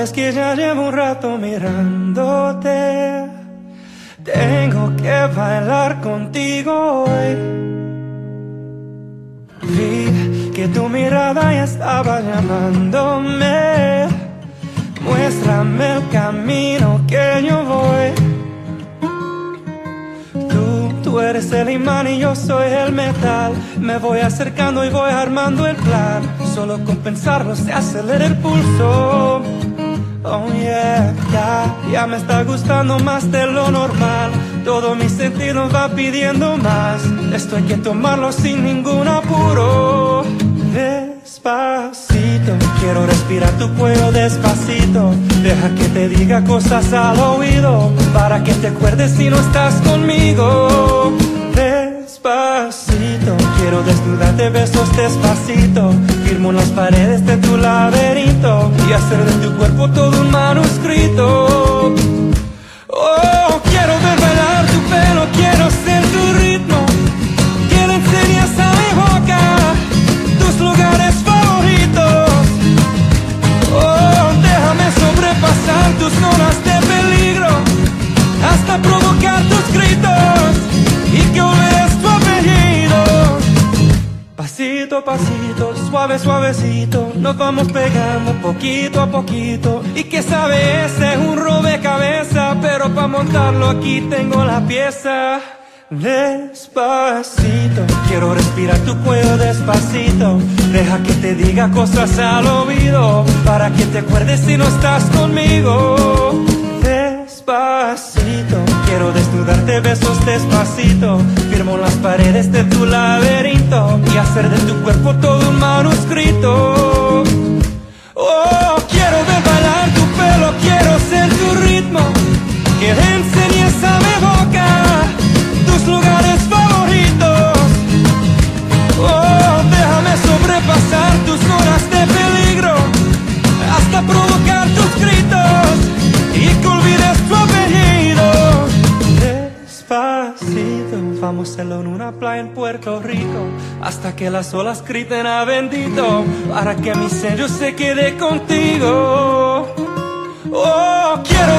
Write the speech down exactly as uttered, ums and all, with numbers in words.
Sabes que ya llevo un rato mirándote. Tengo que bailar contigo hoy. Vi que tu mirada ya estaba llamándome. Muéstrame el camino que yo voy. Tú, tú eres el imán y yo soy el metal. Me voy acercando y voy armando el plan. Solo con pensarlo se acelera el pulso. Oh yeah, ya, ya me está gustando más de lo normal. Todo mi sentido va pidiendo más. Esto hay que tomarlo sin ningún apuro. Despacito, quiero respirar tu cuello despacito. Deja que te diga cosas al oído, para que te acuerdes si no estás conmigo. Despacito, quiero desnudarte besos despacito. Firmo las paredes de tu laberinto y hacer de tu cuerpo todo un manuscrito. Oh, quiero ver bailar tu pelo, quiero ser tu ritmo. Que le enseñes a mi boca tus lugares favoritos. Oh, déjame sobrepasar tus zonas de peligro, hasta provocar tus gritos y que olvides tu apellido. Pasito a pasito, suave suavecito, nos vamos pegando poquito a poquito. Y que sabe, ese es un rompecabezas, pero para montarlo aquí tengo la pieza. Despacito, quiero respirar tu cuello despacito. Deja que te diga cosas al oído, para que te acuerdes si no estás conmigo. Despacito, quiero desnudarte besos despacito. Firmo las paredes de tu laberinto y hacer de tu cuerpo todo un manuscrito. Oh, quiero ver bailar tu pelo, quiero ser tu ritmo. Que le enseñes a mi boca tus lugares favoritos. Oh, déjame sobrepasar tus zonas de peligro, hasta provocar tus gritos y que olvides tu apellido. Despacito, vamos a hacerlo en una playa en Puerto Rico, hasta que las olas griten a bendito, para que mi sello se quede contigo. Oh, quiero